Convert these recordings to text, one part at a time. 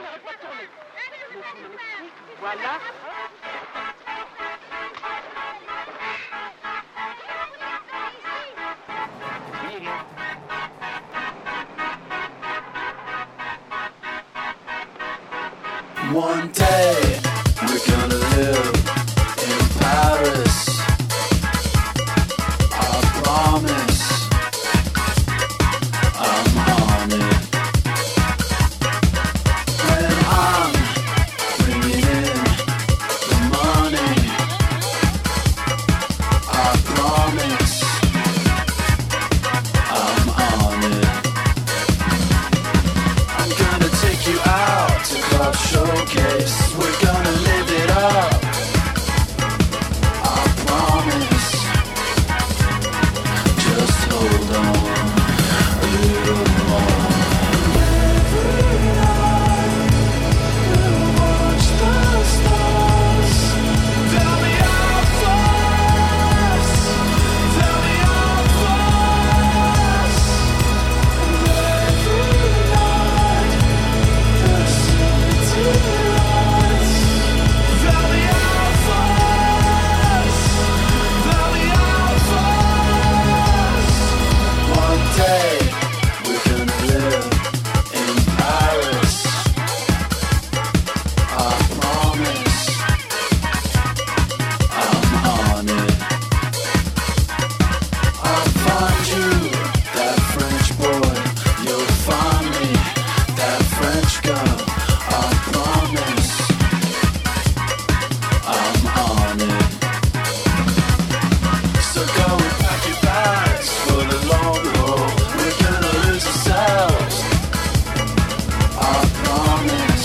Voilà. One day we're gonna live in Paris. I promise I'm on it. When I'm bringing in the money, I promise I'm on it. I'm gonna take you out to Club Showcase. We're gonna live it up. I promise. Just hold on a little more. Every night we'll watch the stars. Tell me how fast. Tell me how fast. And every night the city lights. Tell me how fast. Tell me how fast. One day we're gonna live in Paris. I promise I'm on it. I'll find you, that French boy. You'll find me, that French girl. I promise I'm on it. So go and pack your bags for the long haul. We're gonna lose ourselves. I promise.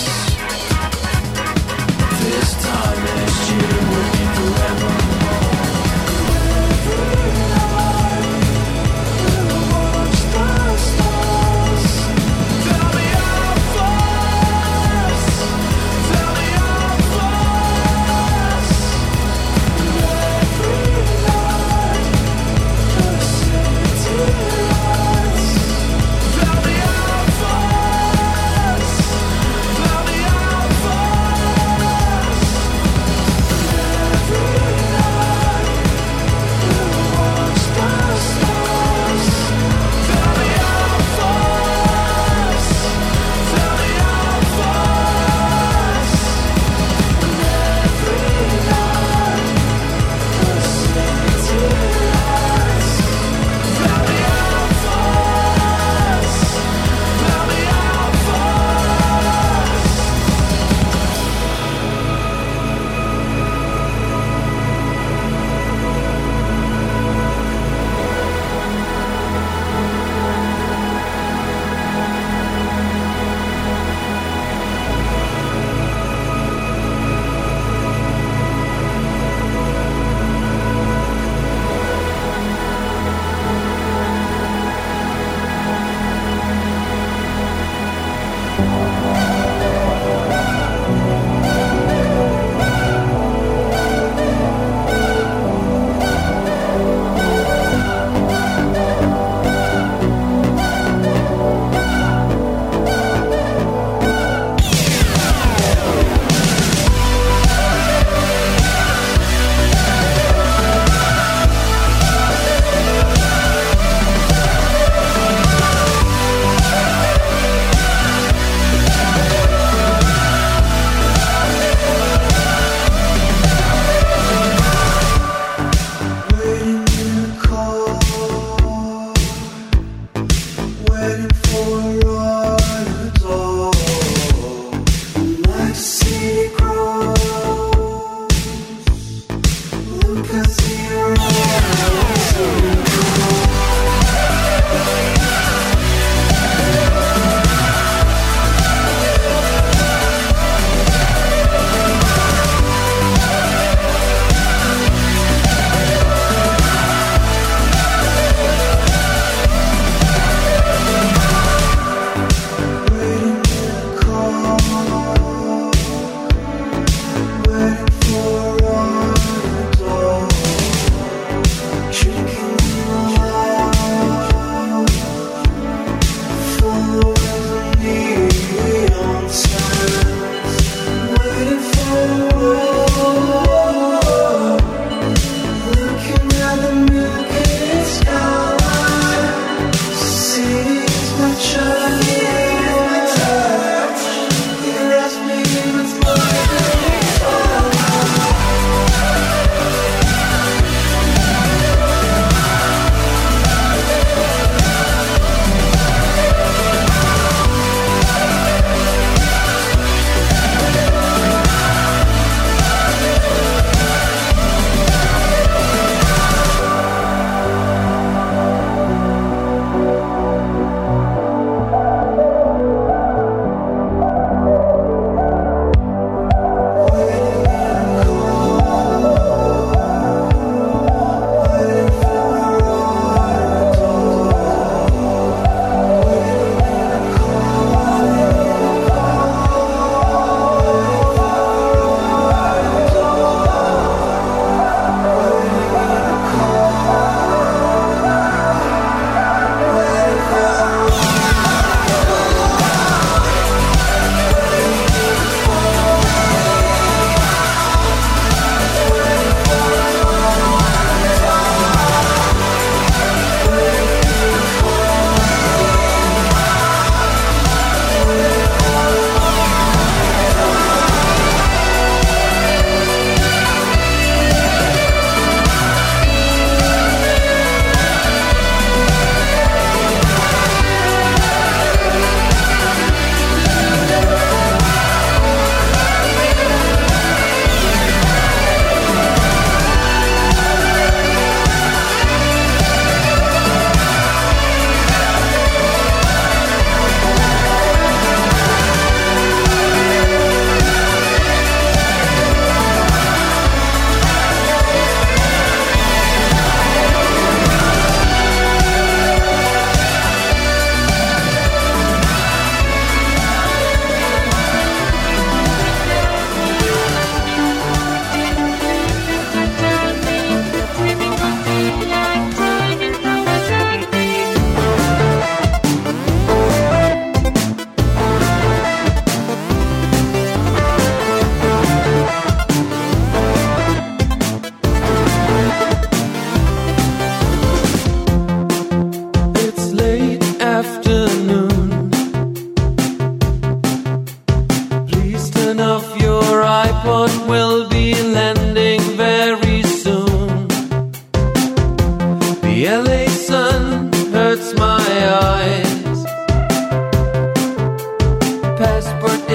This time next year will be forevermore. Every night we'll watch the stars. Tell me how far.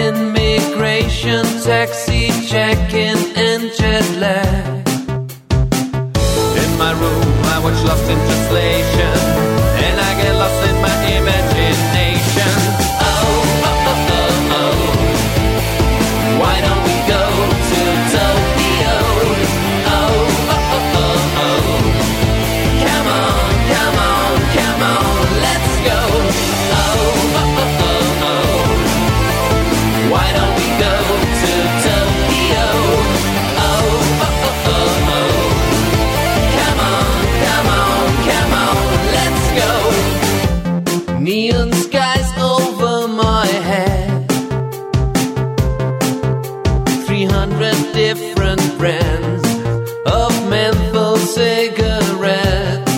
immigration, taxi check-in and jet lag. In my room I watch Lost in Translation, and I get lost in my imagination. Oh, oh, oh, oh, oh. Why don't we go to Tokyo? Oh, oh, oh, oh, oh. Come on, come on, come on, let's go. Oh, oh, oh, oh, oh. Why don't we go to Tokyo? Oh, oh, oh, oh, oh. Come on, come on, come on, let's go. Neon skies over my head, 300 different brands of menthol cigarettes.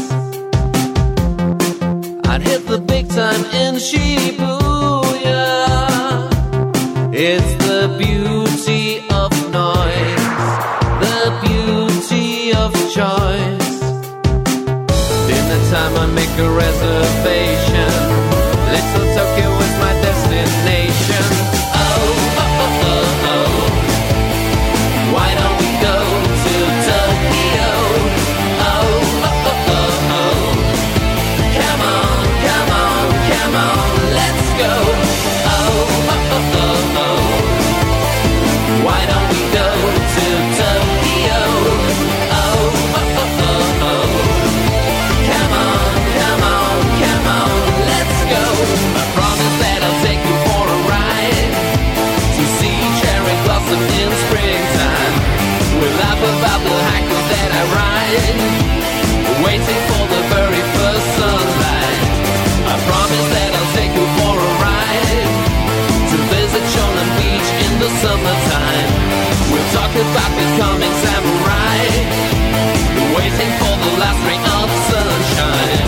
I'd hit the big time in Shibuya. It's the beauty of noise, the beauty of choice. Dinner time I make a reservation. Little Tokyo is my destination. Oh, oh, oh, oh, oh. Why don't we go to Tokyo? Oh, oh, oh, oh, oh. Come on, come on, come on, let's go. Oh, oh, oh, oh, oh. Why don't we go to Tokyo? Oh, oh, oh, oh, oh. Come on, come on, come on, let's go. I promise that I'll take you for a ride to see cherry blossom in springtime. We'll laugh about the haikus that I write, waiting for the very first sunlight. I promise that I'll take you for a ride to visit Shonan Beach in the summertime. We'll talk about the coming samurai, waiting for the last ray of sunshine.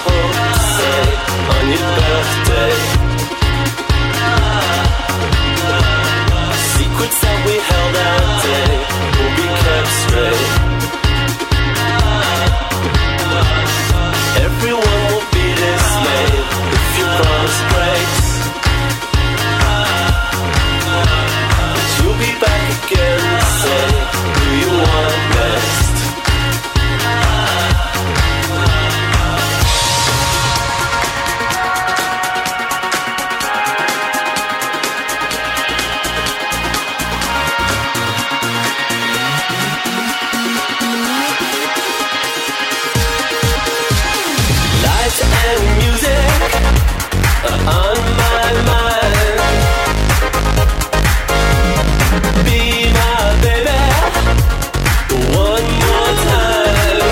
hope to say on your birthday. Secrets that we held out day will be kept straight. Everyone will be dismayed if your promise breaks. But you'll be back again to say who you want best. On my mind, be my baby one more time.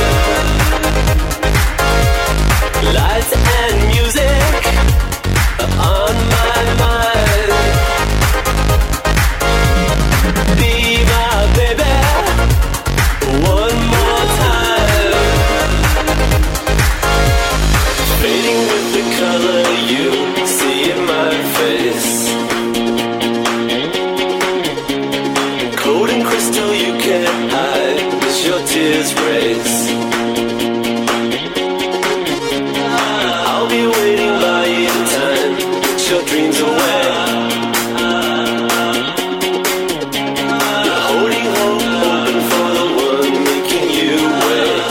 Lights and music on my mind. Be my baby one more time. Fading with the color you see in my face. Cold and crystal you can't hide as your tears race. I'll be waiting by your time, put your dreams away. You're holding hope open for the one making you wait.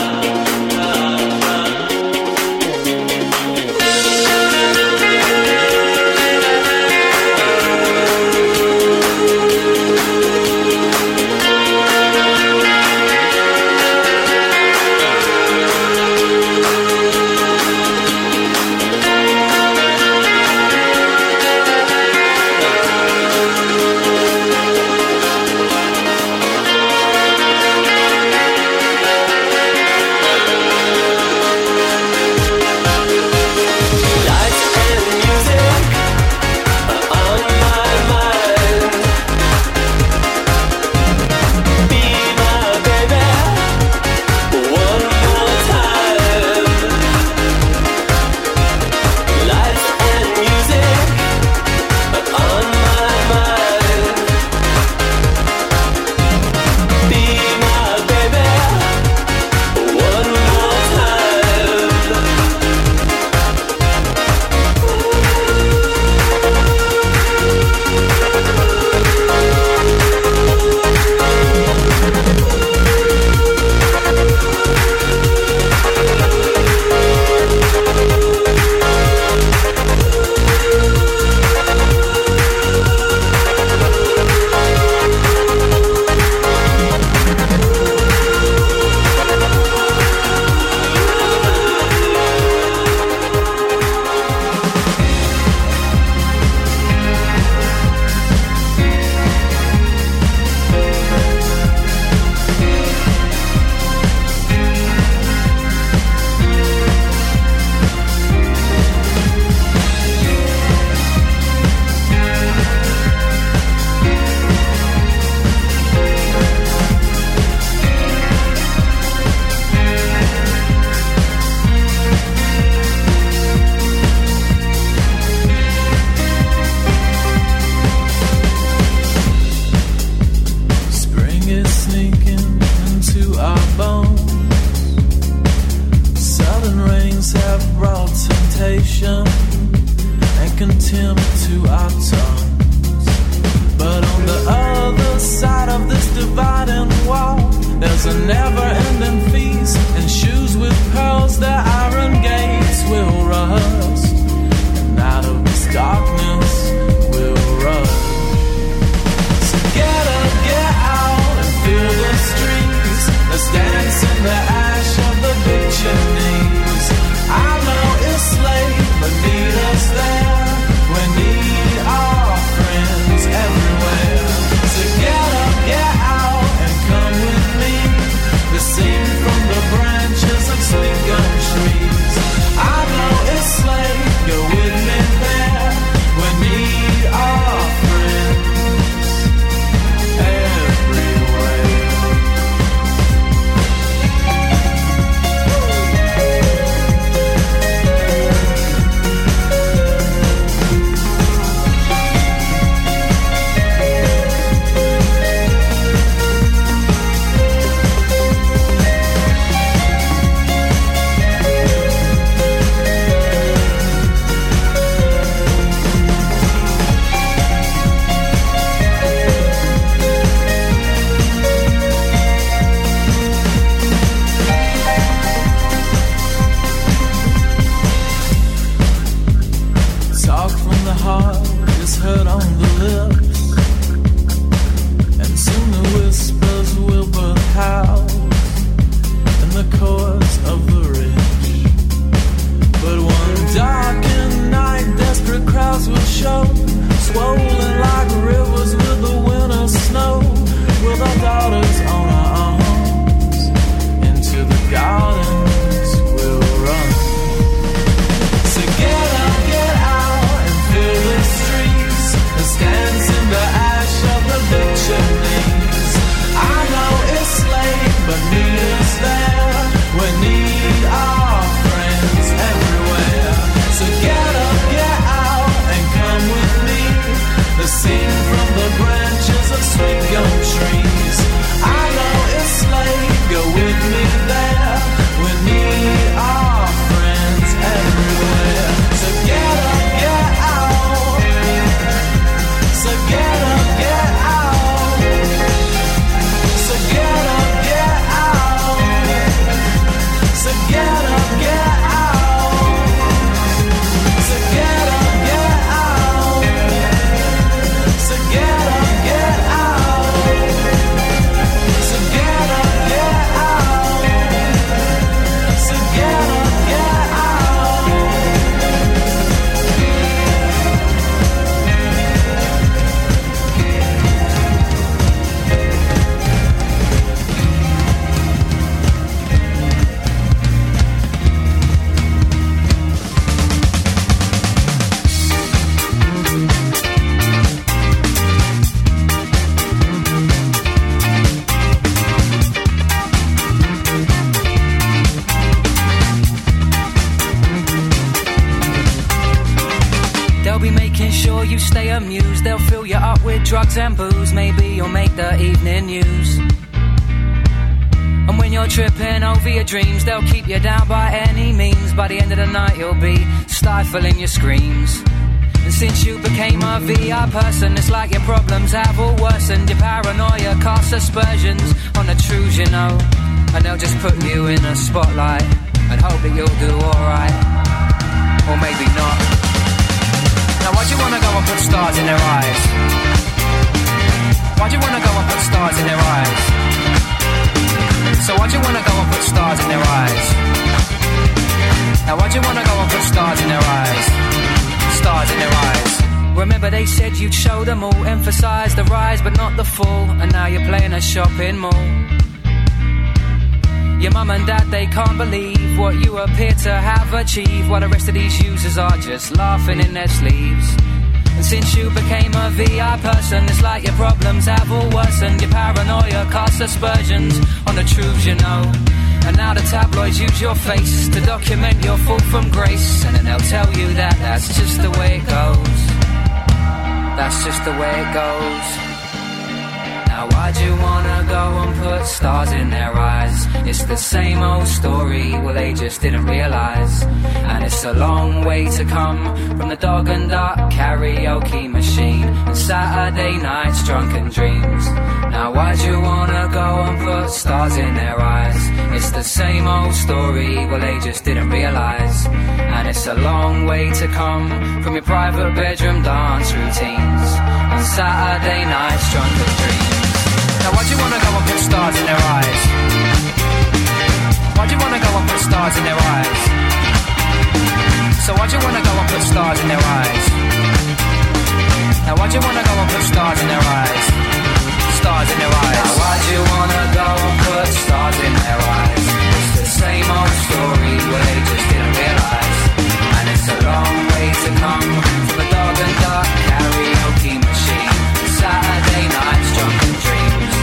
sure you stay amused. They'll fill you up with drugs and booze. Maybe you'll make the evening news. And when you're tripping over your dreams, they'll keep you down by any means. By the end of the night you'll be stifling your screams. And since you became a VI person, it's like your problems have all worsened. Your paranoia casts aspersions on the truths you know. And they'll just put you in a spotlight and hope that you'll do alright. Or maybe not. Now why'd you wanna go and put stars in their eyes? Why'd you wanna go and put stars in their eyes? So why'd you wanna go and put stars in their eyes? Now why'd you wanna go and put stars in their eyes? Stars in their eyes. Remember they said you'd show them all, emphasize the rise but not the fall. And now you're playing a shopping mall. Your mum and dad, they can't believe what you appear to have achieved, while the rest of these users are just laughing in their sleeves. And since you became a VI person, it's like your problems have all worsened. Your paranoia casts aspersions on the truths you know. And now the tabloids use your face to document your fall from grace. And then they'll tell you that that's just the way it goes. That's just the way it goes. Now why'd you wanna go and put stars in their eyes? It's the same old story, well they just didn't realise. And it's a long way to come from the Dog and Duck karaoke machine and Saturday night's drunken dreams. Now why'd you wanna go and put stars in their eyes? It's the same old story, well they just didn't realise. And it's a long way to come from your private bedroom dance routines and Saturday night's drunken dreams. Now why'd you wanna go and put stars in their eyes? Why'd you wanna go and put stars in their eyes? So why'd you wanna go and put stars in their eyes? Now why'd you wanna go and put stars in their eyes? Stars in their eyes. Now why'd you wanna go and put stars in their eyes? It's the same old story, well they just didn't realise. And it's a long way to come from a Dog and Duck karaoke machine Saturday night's drunken dreams.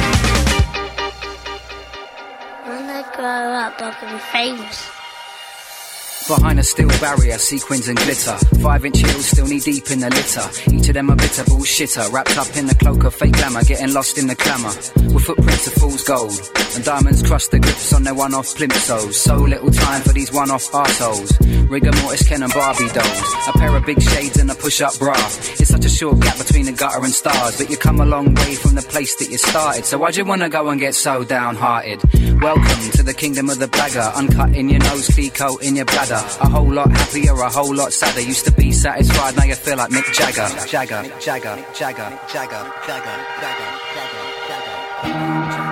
When I grow up, I can be famous. Behind a steel barrier, sequins and glitter. 5-inch heels still knee deep in the litter. Each of them a bitter bullshitter, wrapped up in the cloak of fake glamour, getting lost in the clamour. With footprints of fool's gold, and diamonds crush the grips on their one-off plimsolls. So little time for these one-off arseholes. Rigor mortis, Ken and Barbie dolls. A pair of big shades and a push-up bra. It's such a short gap between the gutter and stars, but you come a long way from the place that you started. So why'd you wanna go and get so downhearted? Welcome to the kingdom of the bagger. Uncut in your nose, clear coat in your bladder. A whole lot happier, a whole lot sadder. Used to be satisfied, now you feel like Mick Jagger. Jagger, Jagger, Jagger, Jagger, Jagger, Jagger, Jagger, Jagger.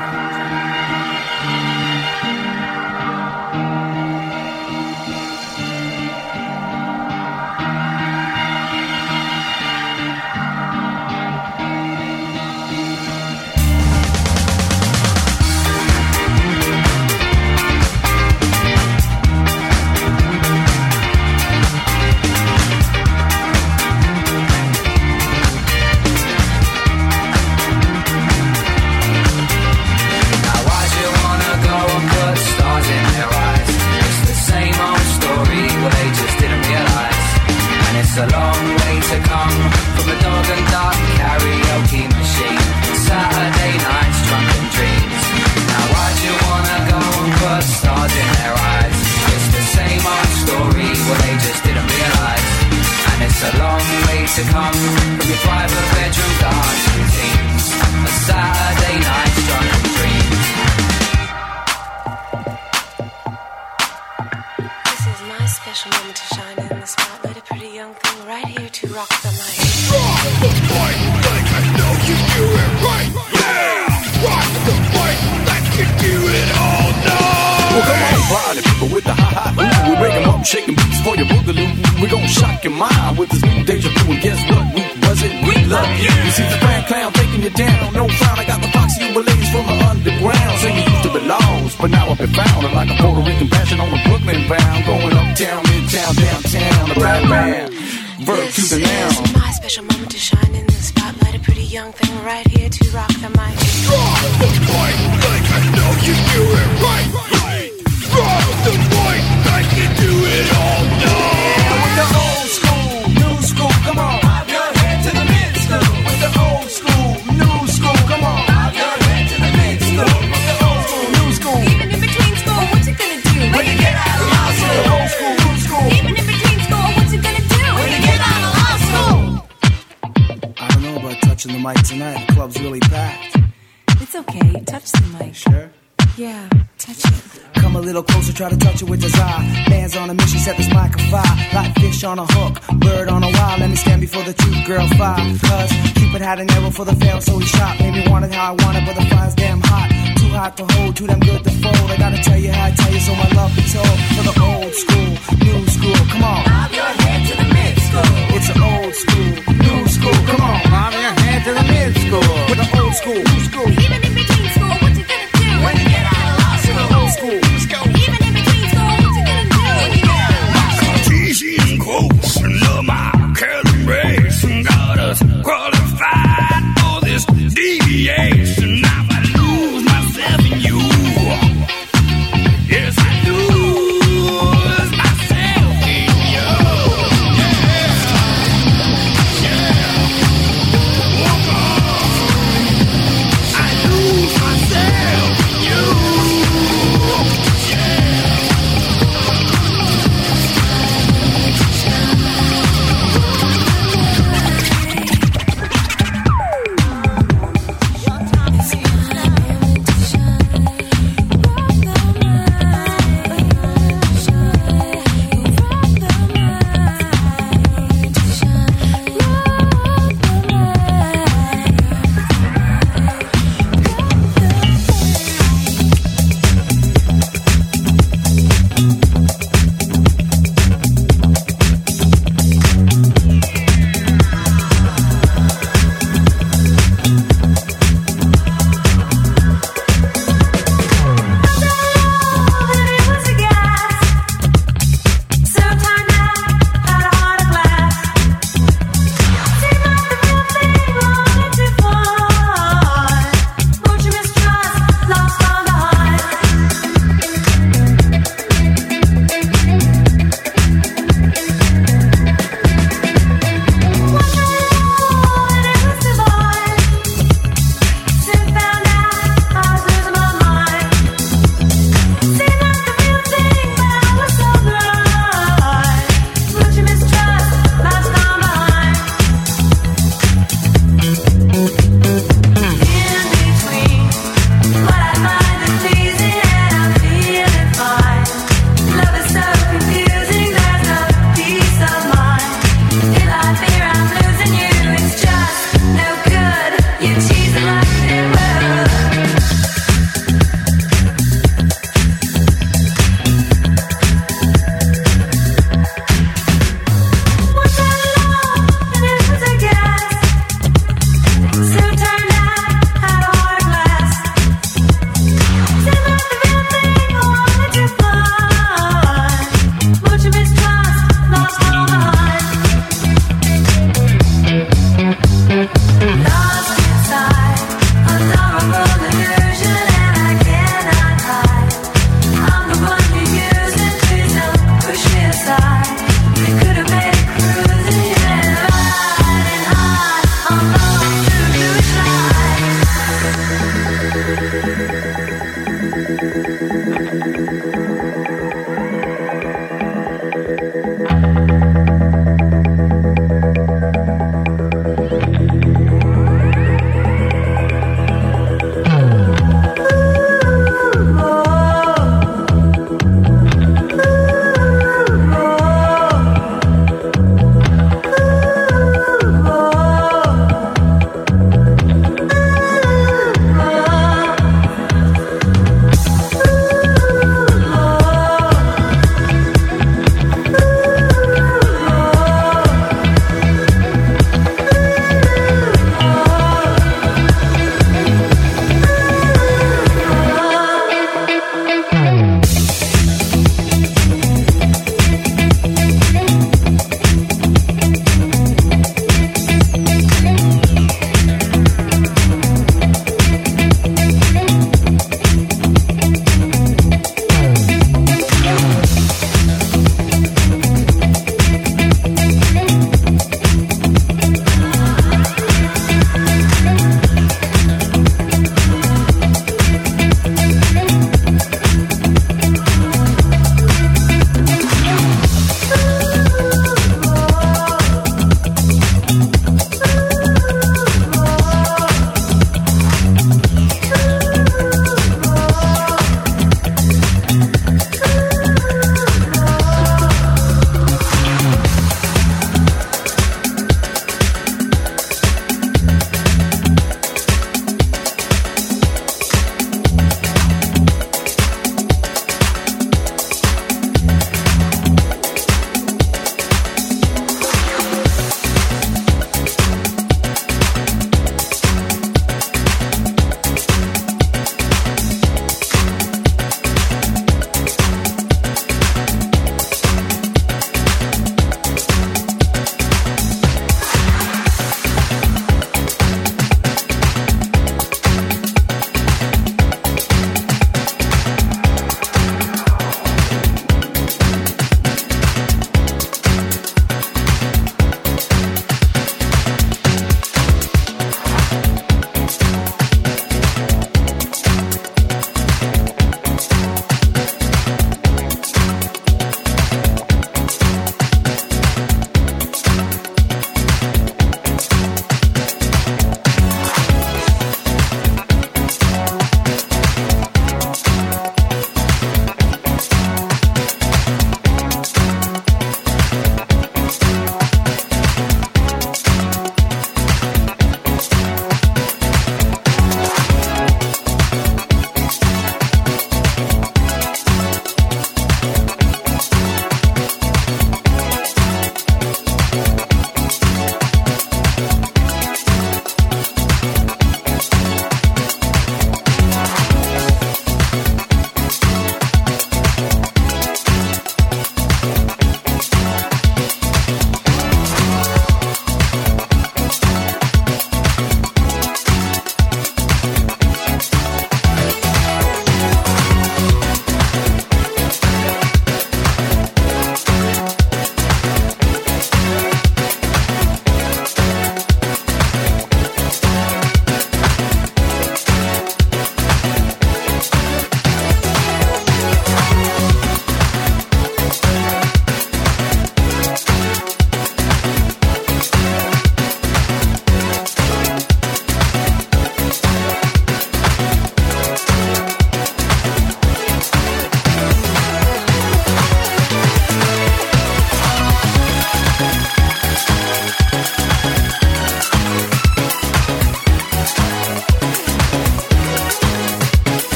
It's a long way to come from a Dog and Duck karaoke machine Saturday night's drunken dreams. Now why'd you wanna go and put stars in their eyes? It's the same old story, well they just didn't realise. And it's a long way to come from your private bedroom dance routines a Saturday night's drunken dreams. This is my special moment to shine in the spotlight. A pretty young thing right here to rock the mic. Rock the mic like I know you do it right. Yeah! Rock the mic like you do it all night. Well, come on, party people with the high. We break them up, shaking beats for your boogaloo. We're gonna shock your mind with this new deja vu. And guess what? We wasn't. We love you. You see the grand clown taking you down. No frown. I got the foxy Ubalays from the underground. Saying you used to be lost, but now I've been found. And like a Puerto Rican passion on a Brooklyn bound. Going uptown, midtown, downtown. The bad man. Verb to the noun. This is my special moment to shine in the spotlight. A pretty young thing right here to rock the mic. Rock the mic like I know you do it right. Rock the mic like you do it all night. Yeah, with the old school, new school, come on. Pop your mic tonight. The club's really packed. It's okay. Touch the mic. Sure? Yeah, touch it. Come a little closer, try to touch it with desire. Man's on a mission, set this mic afire. Like fish on a hook, bird on a wire. Let me stand before the truth, girl, fire. Cause Cupid had an arrow for the fail, so he shot. Made me want it how I want it, but the fire's damn hot. Too hot to hold, too damn good to fold. I gotta tell you how I tell you, so my love be told. For the old school, new school, come on. Bob your head to the mid-school. It's an old school, new school, come on. Bob your head to the mid-school. With the old school, new school. Even in between school, what you gonna do? When you get out of law school. Old school, let's go. Even in between school, what you gonna do? When you get out of law school? Cartesian quotes and love my Kellen race and got us qualified for this deviation. Now I lose myself in you. Yes, I lose myself in you. Yeah, yeah. Walk on. I lose myself in you.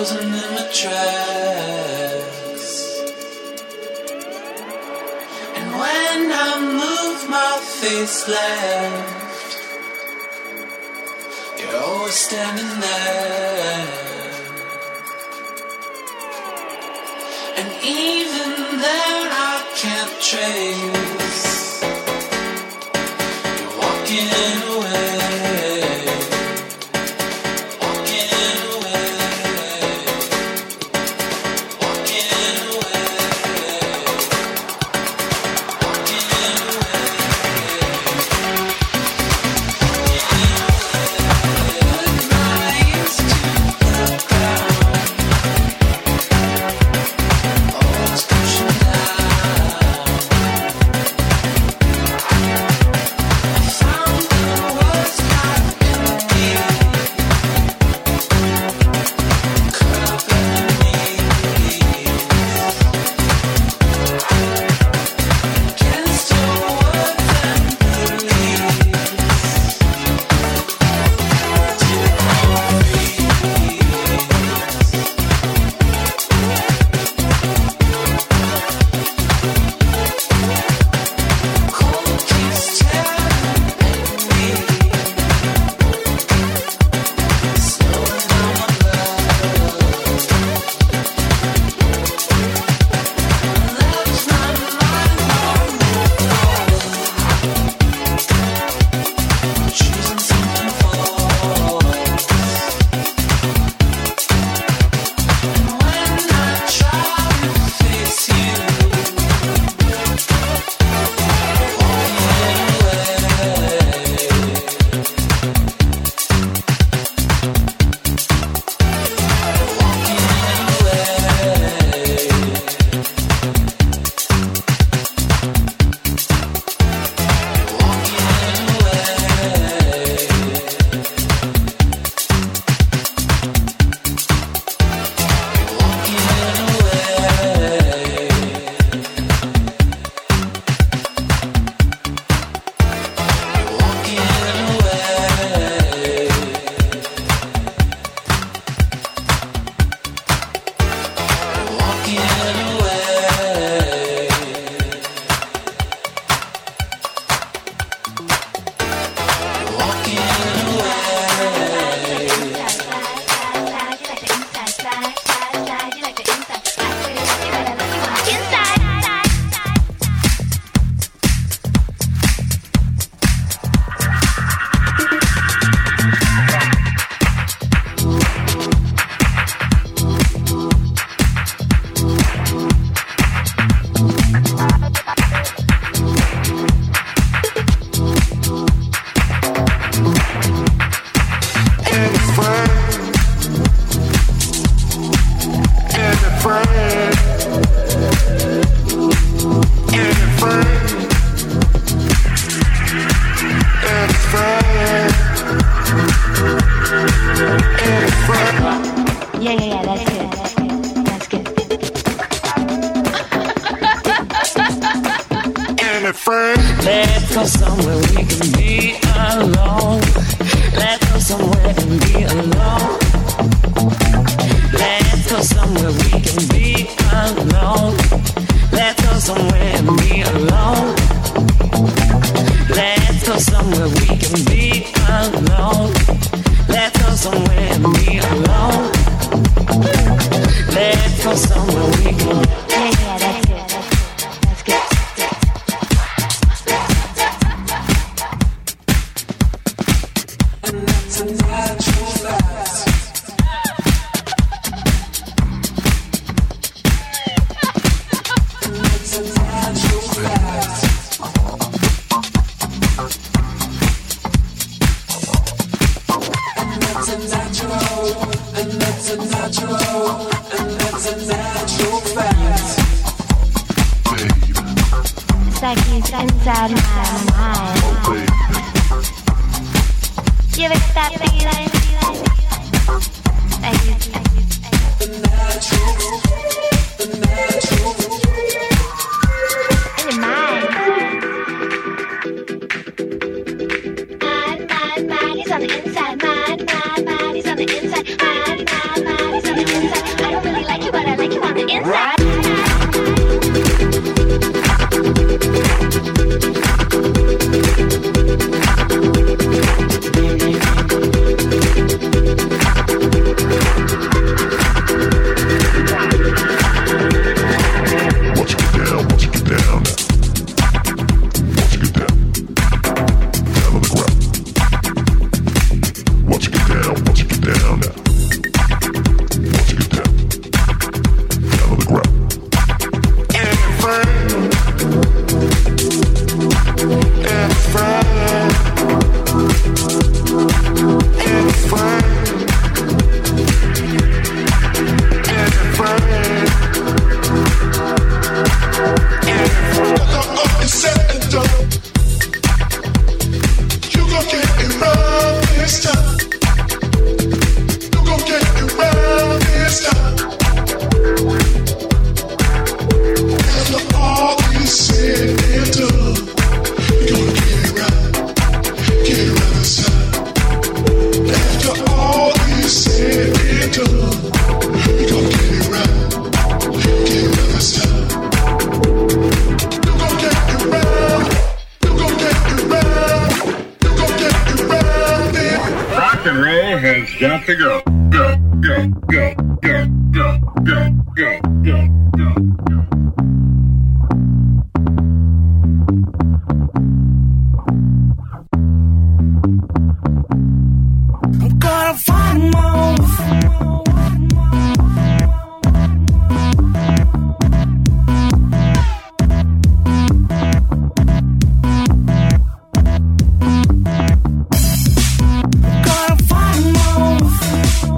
frozen in my tracks. And when I move my face left, you're always standing there. And even then I can't trace you walking away. Let's go somewhere we can be alone. Let's go somewhere and be alone. Let's go somewhere we can be alone. Let's go somewhere and be alone. Let's go somewhere we can be alone. Let's go somewhere and be alone. Let's go somewhere we can. Yeah, that's it. That's good. It's like he's inside my mind. You ever get that feeling? Like he's in your mind. Mind, he's on the inside. Mind, he's on the inside. Mind, he's on the inside. Got to go. Go, go, go, go, go, go, go, go, go. I'm gonna find more. Gonna find more.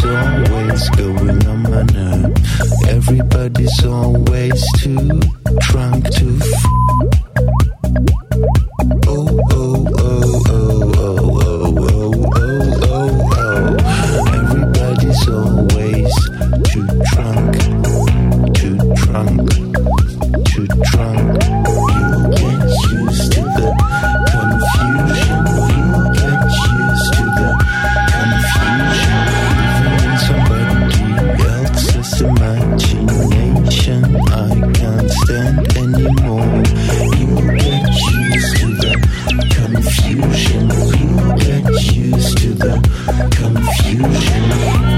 always going on my nerve. Everybody's always too drunk to oh, oh, oh, oh, oh, oh, oh, oh, oh. Everybody's always too drunk, too drunk, too drunk. You get used to the confusion. You get used to the confusion. Living in somebody else's imagination, I can't stand anymore. You get used to the confusion. You get used to the confusion.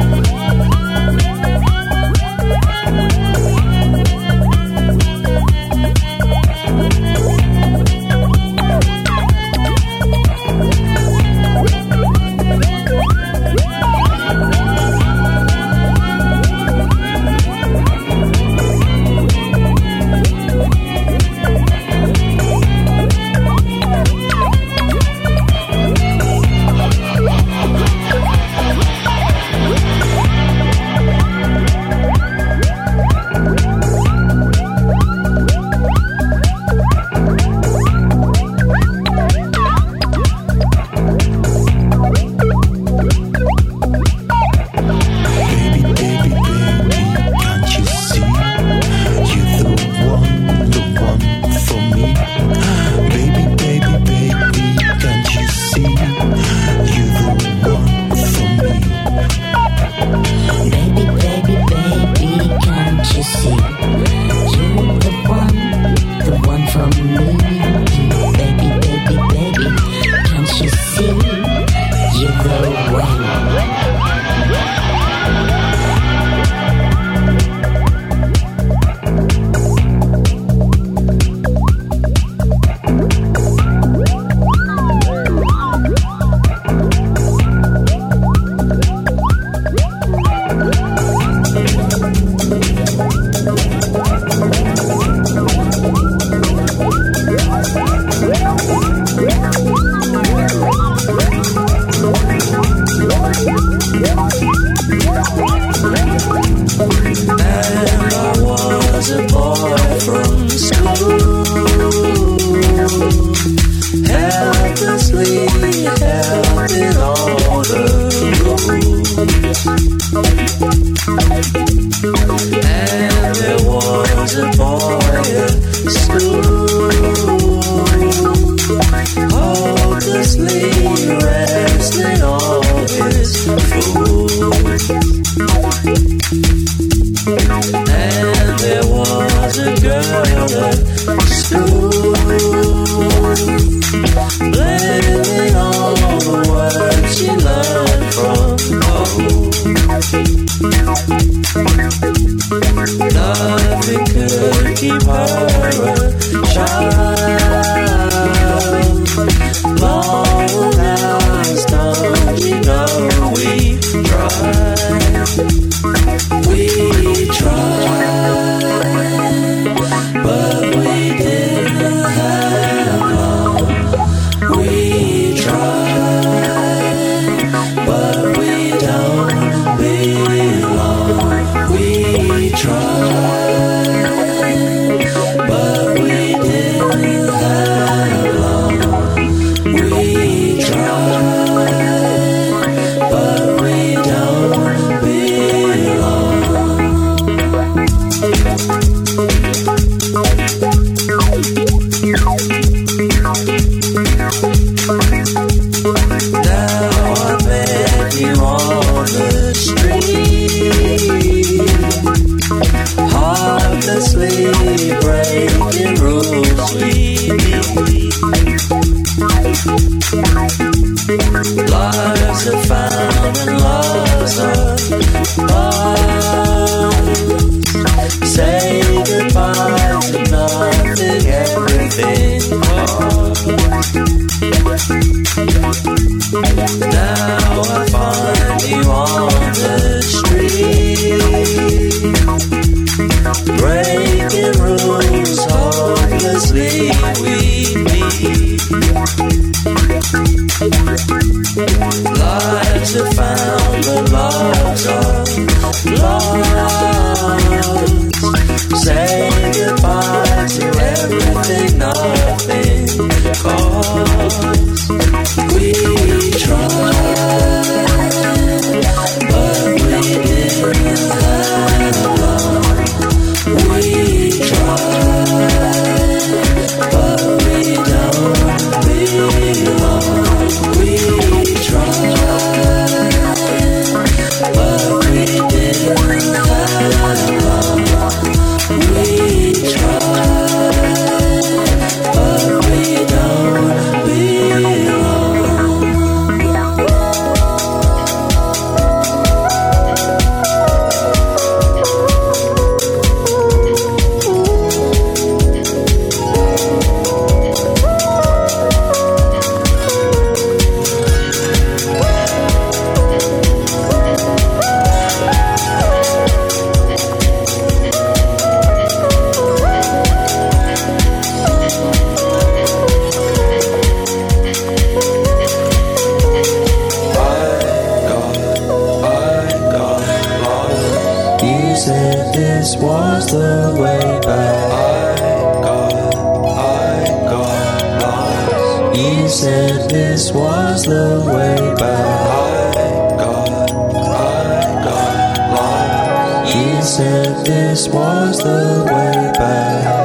Lives have found the loves of this was the way back. I got lost. You said this was the way back. I got lost. You said this was the way back.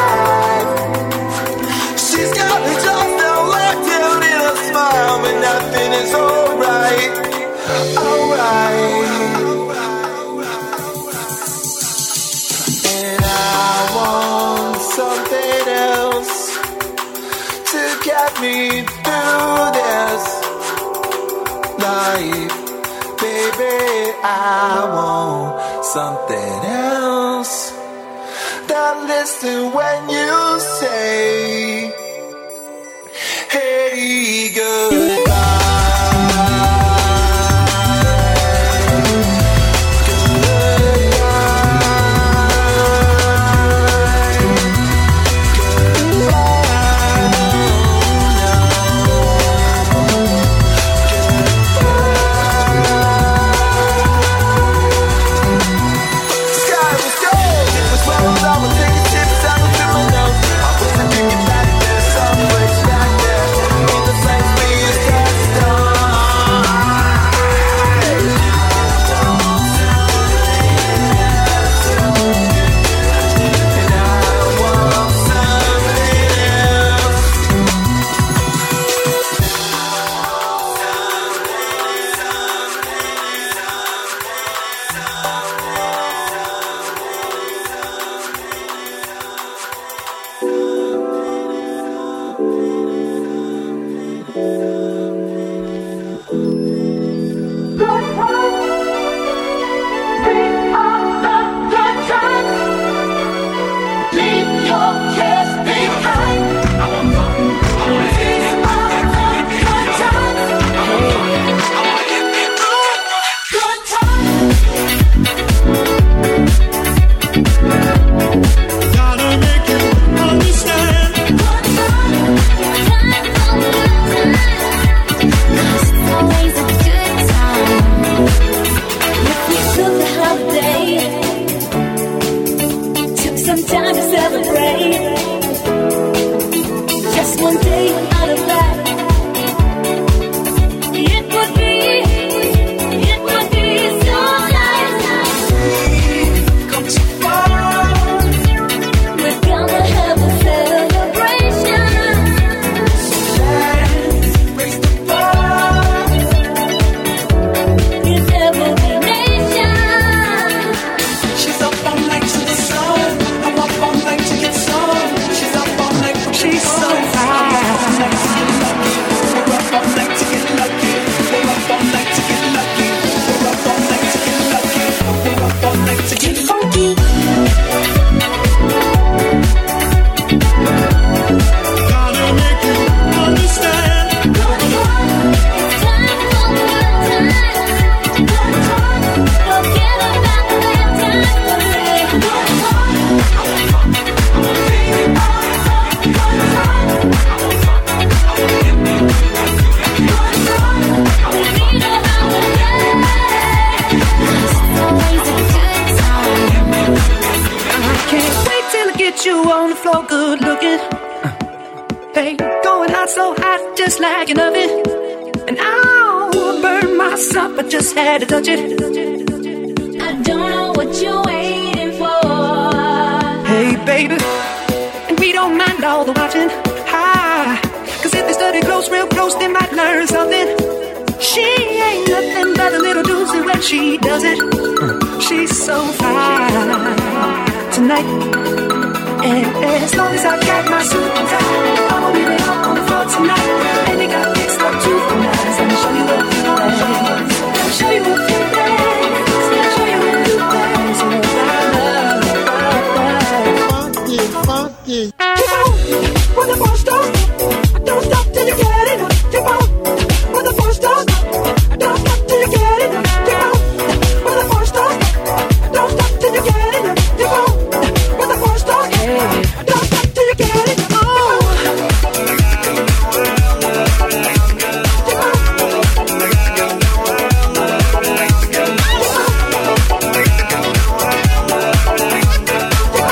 She's got me just now locked down in a smile, but nothing. get me through this life. Baby, I want something else. Now listen when you say, hey, goodbye.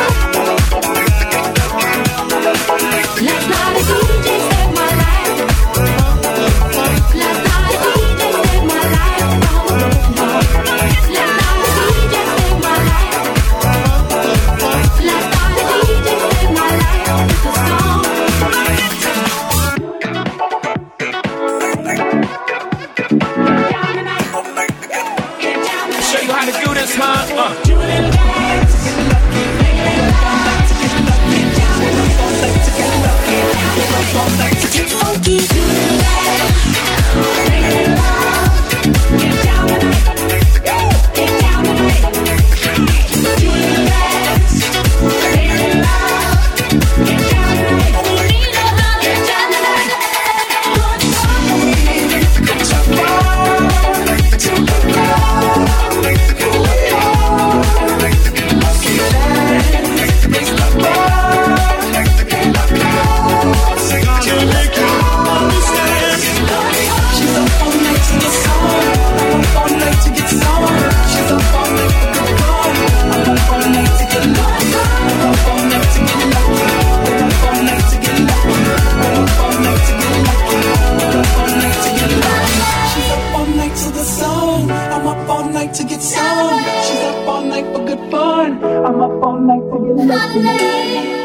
Last night a DJ set my life song. She's up all night for good fun. I'm up all night for your love.